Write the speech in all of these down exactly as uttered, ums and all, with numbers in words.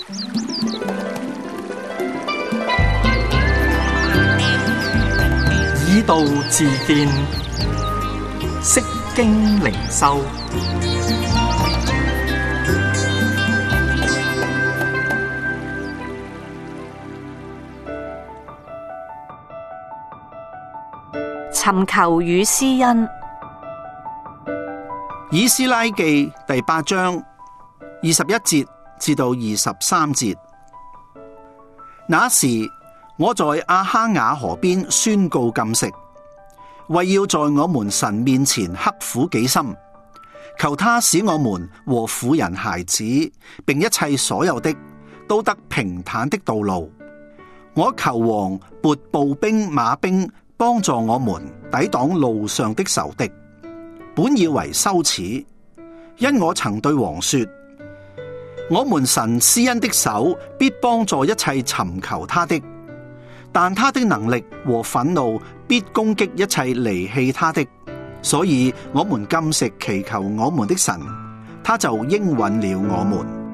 以道自見，釋經靈修。 尋求與施恩。 以斯拉記第八章二十一節至到二十三節。那時，我在亞哈雅河邊宣告禁食，為要在我們神面前刻苦己心，求他使我們和婦人孩子，並一切所有的，都得平坦的道路。我求王撥步兵馬兵，幫助我們抵擋路上的仇敵。本以為羞恥，因我曾對王說：我們神施恩的手必幫助一切尋求他的，但他的能力和憤怒必攻擊一切離棄他的。所以我們禁食祈求我們的神，他就應允了我們。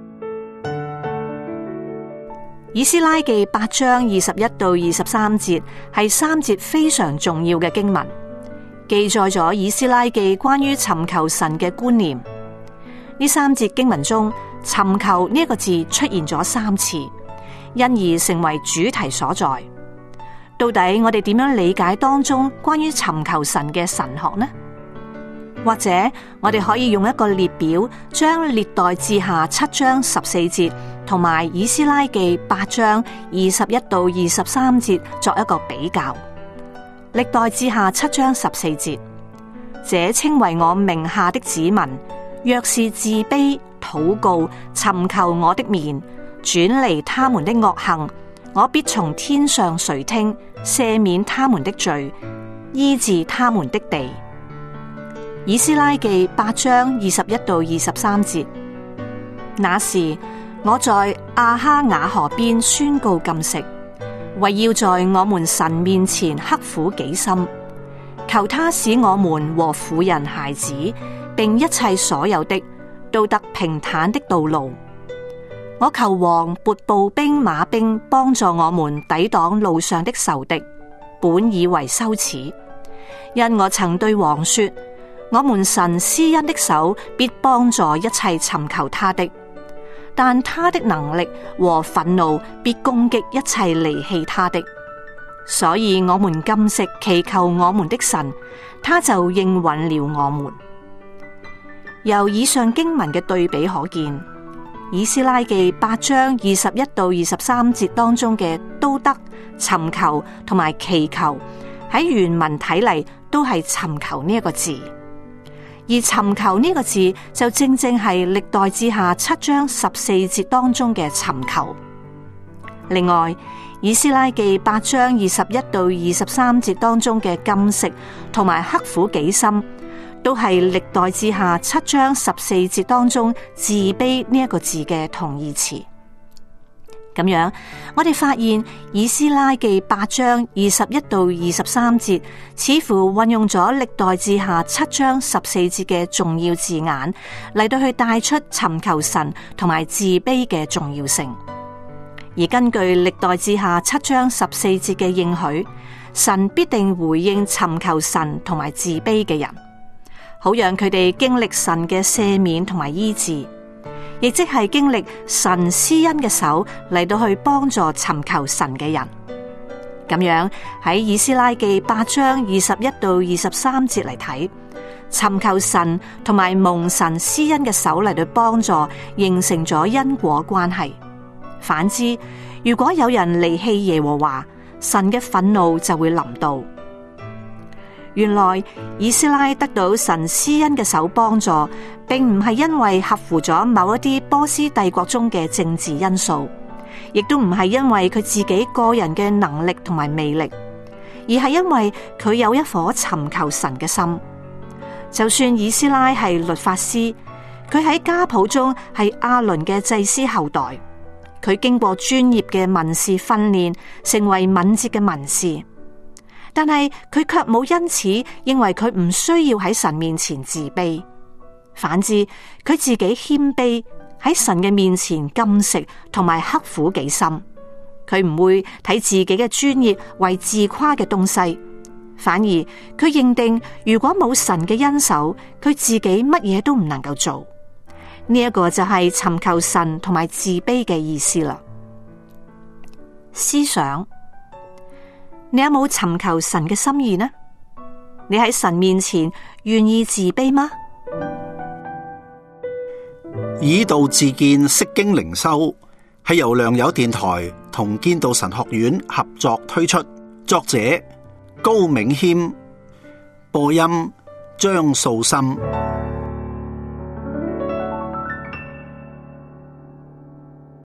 以斯拉記八章二十一到二十三節係三節非常重要嘅經文，記載咗以斯拉記關於尋求神嘅觀念。呢三節經文中，尋求呢一個字出現咗三次，因而成為主題所在。到底我哋點樣理解當中關於尋求神嘅神學呢？或者我哋可以用一個列表，將歷代志下七章十四節同埋以斯拉記八章二十一到二十三節作一個比較。歷代志下七章十四節，這稱為我名下的子民，若是自卑禱告，尋求我的面，轉離他們的惡行，我必從天上垂聽，赦免他們的罪，醫治他們的地。以斯拉記八章二十一到二十三節，那時我在亞哈雅河邊宣告禁食，為要在我們神面前刻苦己心，求他使我們和婦人孩子，並一切所有的，都得平坦的道路。我求王撥步兵馬兵，幫助我們抵擋路上的仇敵。本以為羞恥，因我曾對王說：我們神施恩的手必幫助一切尋求他的，但他的能力和憤怒必攻擊一切離棄他的。所以我們禁食祈求我們的神，他就應允了我們。由以上經文嘅對比可見，以斯拉記八章二十一到二十三節當中嘅都得、尋求同埋祈求，喺原文睇嚟都係尋求呢一個字。而尋求呢個字就正正係歷代志下七章十四節當中嘅尋求。另外，以斯拉記八章二十一到二十三節當中嘅禁食同埋刻苦己心，都係歷代志下七章十四節當中自卑呢一個字嘅同義詞。咁樣，我哋發現以斯拉記八章二十一到二十三節，似乎運用咗歷代志下七章十四節嘅重要字眼，嚟到去帶出尋求神同埋自卑嘅重要性。而根據歷代志下七章十四節嘅應許，神必定回應尋求神同埋自卑嘅人，好讓佢哋經歷神嘅赦免同埋醫治。亦即係經歷神施恩嘅手嚟到去幫助尋求神嘅人。咁樣喺以斯拉記八章二十一到二十三節嚟睇，尋求神同埋蒙神施恩嘅手嚟到幫助，形成咗因果關係。反之，如果有人離棄耶和華，神嘅憤怒就會臨到。原來以斯拉得到神施恩嘅手幫助，並唔係因為合乎咗某一啲波斯帝國中嘅政治因素，亦都唔係因為佢自己個人嘅能力同埋魅力，而係因為佢有一顆尋求神嘅心。就算以斯拉係律法師，佢喺家譜中係亞倫嘅祭司後代，佢經過專業嘅文士訓練，成為敏捷嘅文士。但係佢卻冇因此認為佢唔需要喺神面前自卑，反之佢自己謙卑， 喺神嘅面前禁食同埋刻苦己心。佢唔會睇自己嘅專業為自誇嘅東西，反而佢認定如果冇神嘅恩手，佢自己乜嘢都唔能夠做。呢一個就係尋求神同埋自卑嘅意思啦。思想，你有冇尋求神嘅心意呢？你喺神面前願意自卑嗎？ 以道自見，釋經靈修係由良友電台同堅道神學院合作推出，作者高銘謙，播音張素心。